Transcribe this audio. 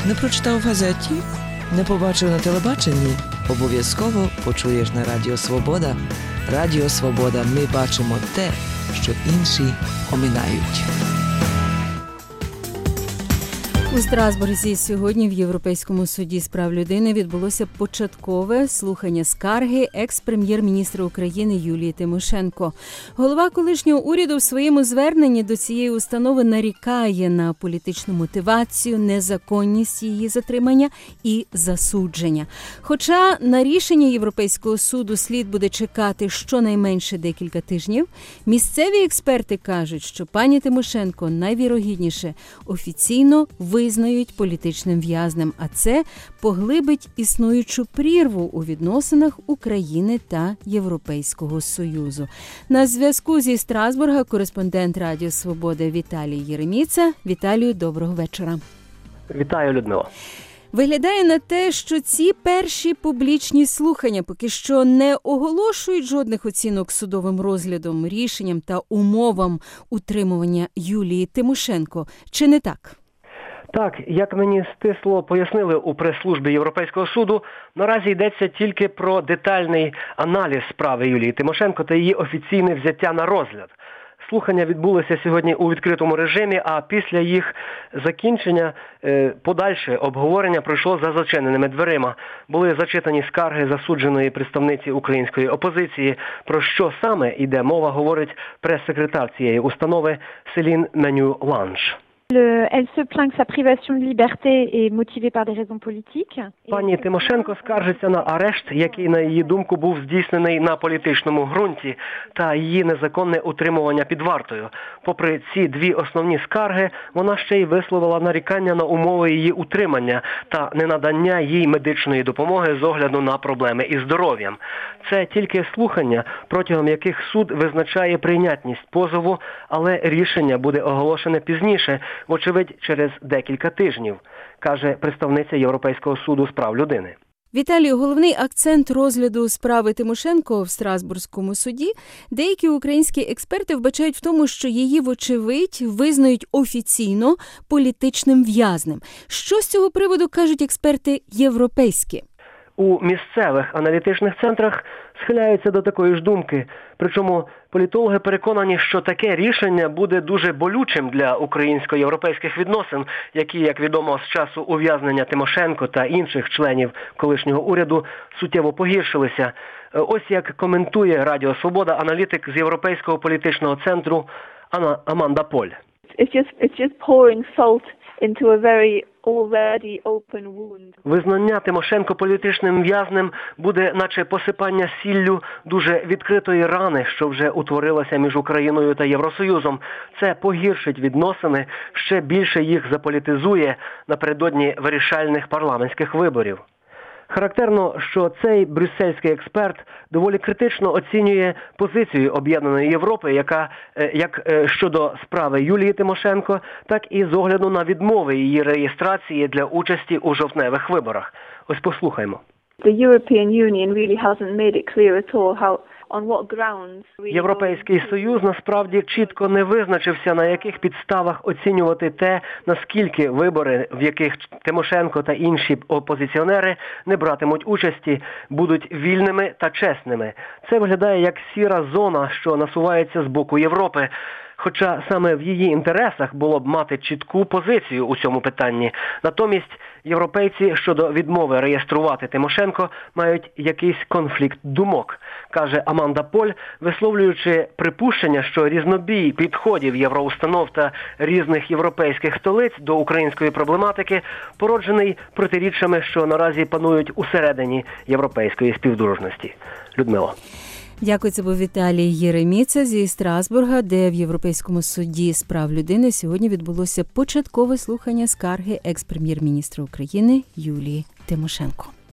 Не прочитав в газеті? Не побачив на телебаченні? Обов'язково почуєш на Радіо Свобода. Радіо Свобода. Ми бачимо те, що інші оминають. У Страсбурзі сьогодні в Європейському суді з прав людини відбулося початкове слухання скарги екс-прем'єр-міністра України Юлії Тимошенко. Голова колишнього уряду в своєму зверненні до цієї установи нарікає на політичну мотивацію, незаконність її затримання і засудження. Хоча на рішення Європейського суду слід буде чекати щонайменше декілька тижнів, місцеві експерти кажуть, що пані Тимошенко найвірогідніше офіційно визнають політичним в'язнем, а це поглибить існуючу прірву у відносинах України та Європейського Союзу. На зв'язку зі Страсбурга кореспондент Радіо Свобода Віталій Єреміца. Віталію, доброго вечора. Вітаю, Людмила. Виглядає на те, що ці перші публічні слухання поки що не оголошують жодних оцінок судовим розглядом, рішенням та умовам утримування Юлії Тимошенко. Чи не так? Так, як мені стисло пояснили у прес-службі Європейського суду, наразі йдеться тільки про детальний аналіз справи Юлії Тимошенко та її офіційне взяття на розгляд. Слухання відбулися сьогодні у відкритому режимі, а після їх закінчення подальше обговорення пройшло за зачиненими дверима. Були зачитані скарги засудженої представниці української опозиції. Про що саме йде мова, говорить прес-секретар цієї установи Селін Меню-Ланж. Elle se plaint que sa privation de liberté est motivée par des raisons politiques. Пані Тимошенко скаржиться на арешт, який, на її думку, був здійснений на політичному ґрунті, та її незаконне утримування під вартою. Попри ці дві основні скарги, вона ще й висловила нарікання на умови її утримання та ненадання їй медичної допомоги з огляду на проблеми із здоров'ям. Це тільки слухання, протягом яких суд визначає прийнятність позову, але рішення буде оголошене пізніше, вочевидь, через декілька тижнів, каже представниця Європейського суду з прав людини. Віталію, головний акцент розгляду справи Тимошенко в Страсбурзькому суді деякі українські експерти вбачають в тому, що її, вочевидь, визнають офіційно політичним в'язнем. Що з цього приводу кажуть експерти європейські? У місцевих аналітичних центрах схиляються до такої ж думки. Причому політологи переконані, що таке рішення буде дуже болючим для українсько-європейських відносин, які, як відомо, з часу ув'язнення Тимошенко та інших членів колишнього уряду суттєво погіршилися. Ось як коментує Радіо Свобода аналітик з Європейського політичного центру Аманда Поль. It's just pouring salt into a very already open wound. Визнання Тимошенко політичним в'язнем буде наче посипання сіллю дуже відкритої рани, що вже утворилася між Україною та Євросоюзом. Це погіршить відносини, ще більше їх заполітизує напередодні вирішальних парламентських виборів. Характерно, що цей брюссельський експерт доволі критично оцінює позицію Об'єднаної Європи, яка як щодо справи Юлії Тимошенко, так і з огляду на відмови її реєстрації для участі у жовтневих виборах. Ось послухаймо. The European Union really hasn't made it clear at all how Європейський Союз насправді чітко не визначився, на яких підставах оцінювати те, наскільки вибори, в яких Тимошенко та інші опозиціонери не братимуть участі, будуть вільними та чесними. Це виглядає як сіра зона, що насувається з боку Європи. Хоча саме в її інтересах було б мати чітку позицію у цьому питанні. Натомість європейці щодо відмови реєструвати Тимошенко мають якийсь конфлікт думок, каже Аманда Поль, висловлюючи припущення, що різнобій підходів євроустанов та різних європейських столиць до української проблематики породжений протиріччями, що наразі панують усередині європейської співдружності. Людмила. Дякую, це був Віталій Єреміца зі Страсбурга, де в Європейському суді з прав людини сьогодні відбулося початкове слухання скарги екс-прем'єр-міністра України Юлії Тимошенко.